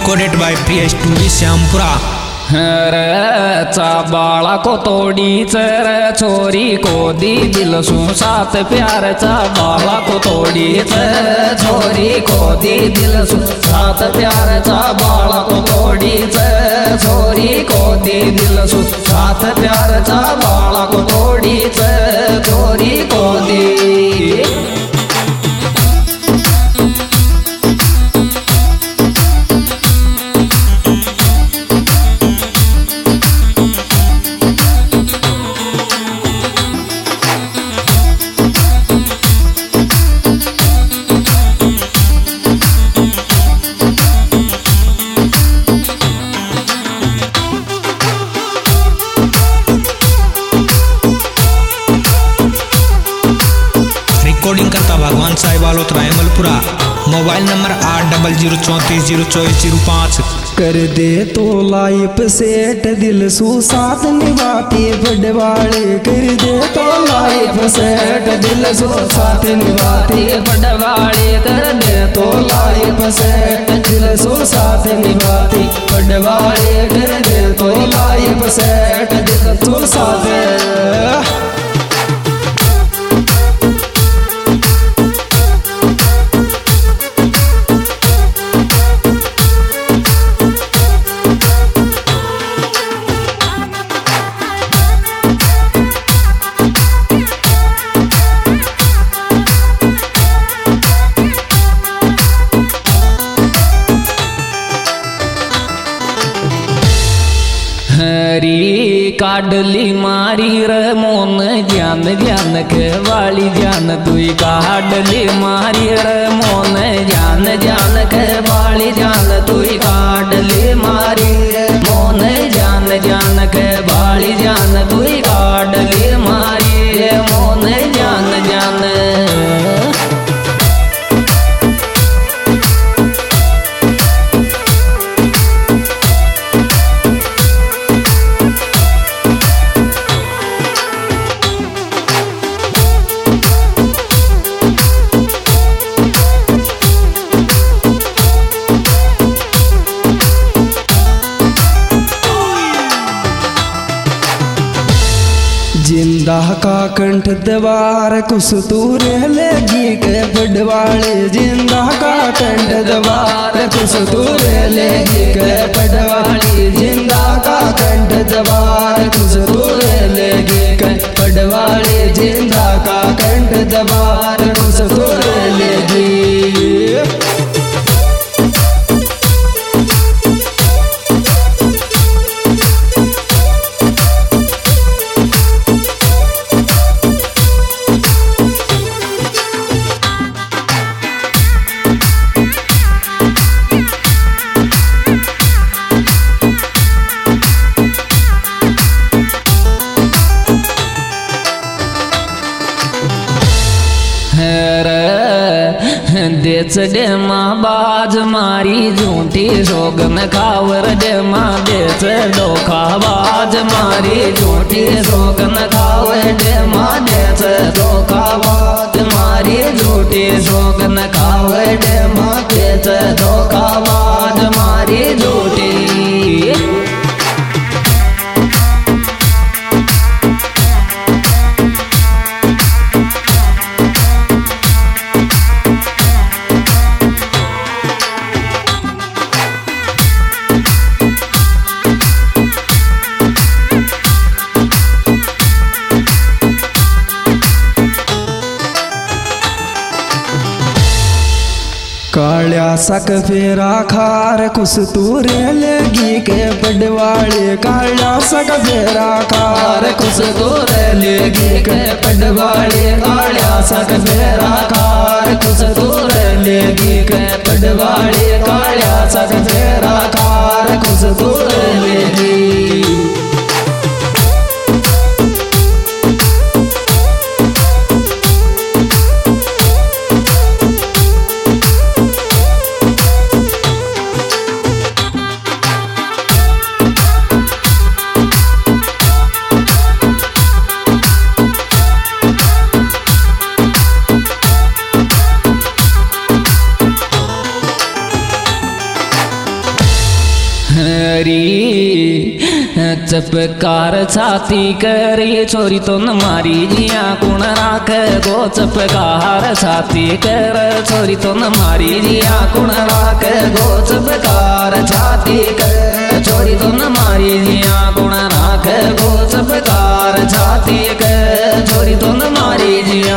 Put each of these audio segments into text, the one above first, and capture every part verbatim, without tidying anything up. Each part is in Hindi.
recorded by Priya Studio Syampura. रे चा बाळा को तोडीच रे छोरी को दी दिल सु सात प्यार चा बाळा को तोडीच छोरी को दी दिल सु सात प्यार चा बाळा को तोडीच छोरी को दी दिल सु सात प्यार चा बाळा को तोडीच छोरी को दी रिकॉर्डिंग करता भगवान साहिब आलोतरा अमलपुरा। मोबाइल नंबर आठ डबल जीरो चौंतीस जीरो चौबीस जीरो पाँच। कर दे तो लाइफ सेट दिल सु साथ निभाती बड़वाड़े कर दे तो लाइफ सेट दिल सु साथ निभाती बड़वाड़े कर दे तो लाइफ सेट दिल सु साथ निभाती बड़वाड़े कर दे तो लाइफ सेट दिल सु साथ। हरी काडली मारी रे मोन ज्ञान ज्ञान के वाली जान तुई काडली मारी रे मोन ज्ञान ज्ञान के वाली जान तुई काडली मारी रे मोन ज्ञान ज्ञान के वाली जान तुई काडली मारी रे मोन ज्ञान ज्ञान। जिंदा का कंठ दबार कुसतूरे लेगी के पडवाले जिंदा का कंठ दबार कुसतूरे लेगी के पडवाली जिंदा का कंठ दबार कुसतूरे लेगी के पडवाली जिंदा का कंठ दबार कुसतूरे लेगी। देच डेमा बाज मारी झूठी सोगन खावर डेमा देच डोखा बाज मारी झूठी सोगन खावर डेमा देच डोखा बाज मारी झूठी सोगन खावर डेमा देच डोखा बाज मारी झूठी। कालिया सक फेरा खार कुसतूरे लेगी के पडवाले कालिया सक फेरा खार कुसतूरे लेगी के पडवाले कालिया सक फेरा खार कुसतूरे लेगी के पडवाले कालिया सक फेरा खार कुसतूरे लेगी। चपकार छाती करी छोरी तो न मारी जिया कुण राख गो चपकार छाती कर छोरी तो न मारी जिया कुण राख गो चपकार छाती कर छोरी तो न मारी जिया कुण राख गो चपकार छाती कर छोरी तो न मारी जिया।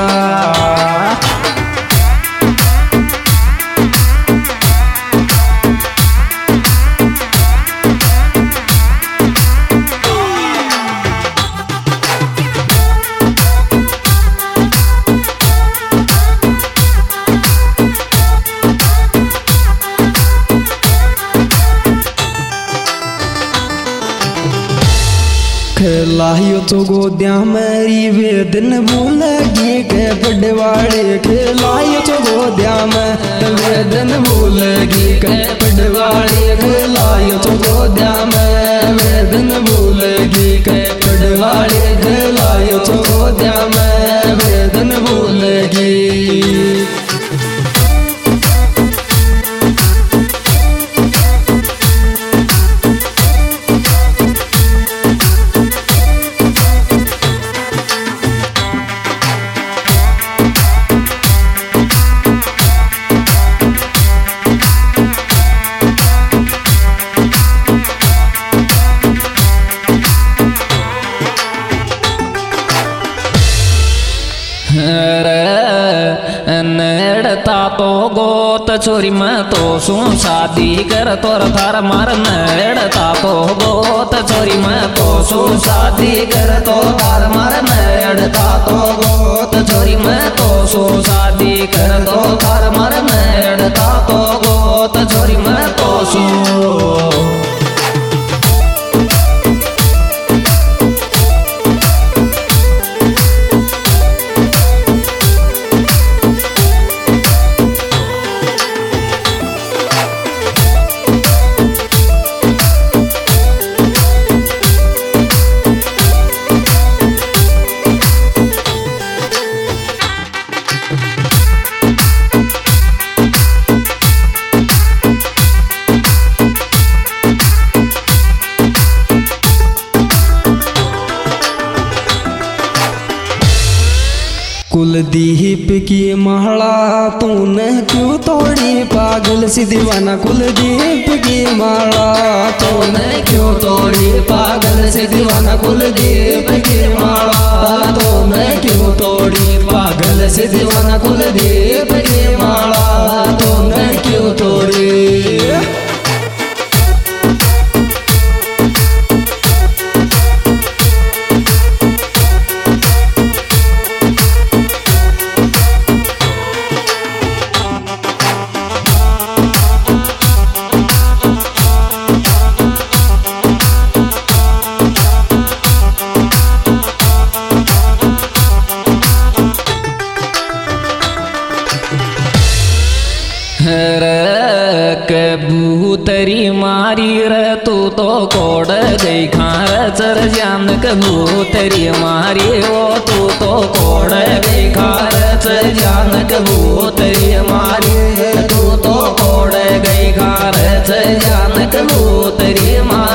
खिलायो तो गोद्या मेरी वेदन भूलगी के पडवाड़े खिलायो तो गोद्या में वेदन भूलगी के पडवाड़े खिलायो तो गोद्या में वेदन भूलगी के पडवाड़े खिलायो तो गोद्या में वेदन भूलगी। नेड़ता तो गोत छोरी मैं तो सू शादी कर तोर थार मार नेड़ता तो गोत छोरी मैं तो सू शादी कर तो थार मार नेड़ता तो गोत छोरी मैं तो सू शादी कर तो थार मार नेड़ता तो गोत छोरी मैं तो सू। कुलदीप की महला तूने क्यों तोड़ी पागल सी दीवाना कुलदीप की माला तूने क्यों तोड़ी पागल से दीवाना कुलदीप की माला तूने क्यों तोड़ी पागल से दीवाना कुलदीप की माला तूने क्यों तोड़ी। कबूतरी मारी रे तू तो कोड़ गई खार चर जान कबूतरी मारी ओ तू तो कोड़ गई खार चर जान कबूतरी मारी तू तो कोड़ गई खार चर जान कबूतरी मारी।